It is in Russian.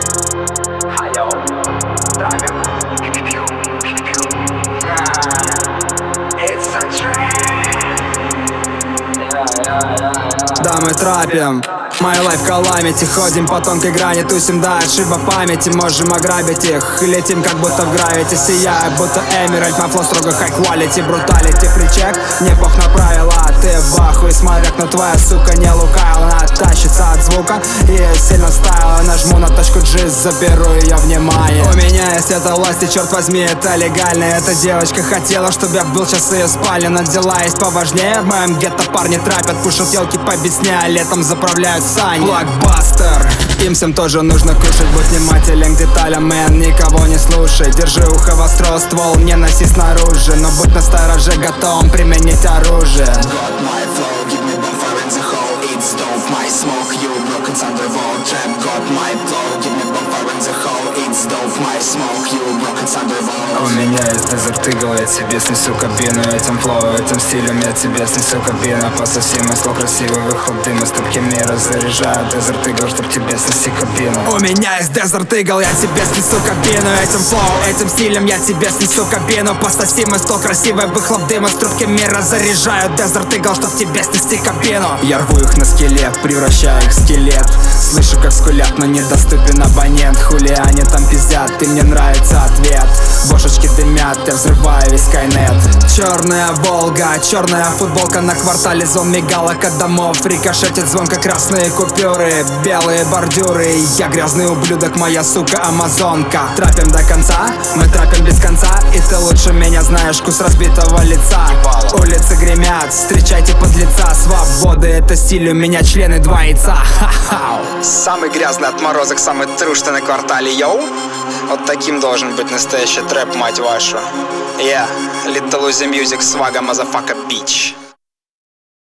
Хайо, травим. It's a trap. Да, мы трапим. My life calamity. Ходим по тонкой грани, тусим до отшиба памяти. Можем ограбить их, летим как будто в гравити. Сияю, будто эмеральд, мой флоу строго high quality. Бруталити, фричек, не пох на правила. Ты в ахуе, смотря, но твоя сука не лукавила. Она тащится от звука и сильно стайла. Нажму на точку G, заберу ее внимание. У меня есть эта власть, и черт возьми, это легально. Эта девочка хотела, чтобы я был сейчас ее спальня. Но дела есть поважнее, в моем гетто парни трапят. Пушат елки по весне, а летом заправляют сани. Блокбастер, им всем тоже нужно кушать. Будь внимателен к деталям, мэн, никого не слушай. Держи ухо востро, ствол не носи снаружи. Но будь настороже, готовым применить оружие. Got my flow, give me bonfire in the hole. It's dope, my smoke, you broken thunderbolt. Trap got my flow, give me bonfire in the hole. It's dope, my smoke, you broken thunderbolt. У меня есть Desert Eagle, я тебе снесу кабину. Этим флоу, этим стилем я тебе снесу кабину. По совсем стол красивый выхлоп дыма. Ступки мира заряжаю Desert Eagle, чтоб тебе снести кабину. У меня есть Desert Eagle, я тебе снесу кабину. Этим флоу, этим стилем я тебе снесу кабину. По совсем стол красивый выхлоп дыма. Ступки мира заряжаю Desert Eagle, чтоб тебе снести кабину. Я рву их на скелет, превращаю их в скелет. Слышу, как скулят, но недоступен абонент. Хули они там пиздят, и мне нравится ответ. Бошечки дымят, я взрываю весь Скайнет. Черная Волга, черная футболка на квартале зон мигалок от домов. Рикошетит звонко красные купюры, белые бордюры. Я грязный ублюдок, моя сука амазонка. Трапим до конца, мы трапим без конца. И ты лучше меня знаешь, вкус разбитого лица. Улицы гремят, встречайте подлеца. Свободы это стиль, у меня члены два яйца. Ха-ха. Самый грязный отморозок, самый трушный на квартале, йоу. Вот таким должен быть настоящий трэп, мать вашу. Yeah, Little Uzi Music, свага, motherfucker, bitch.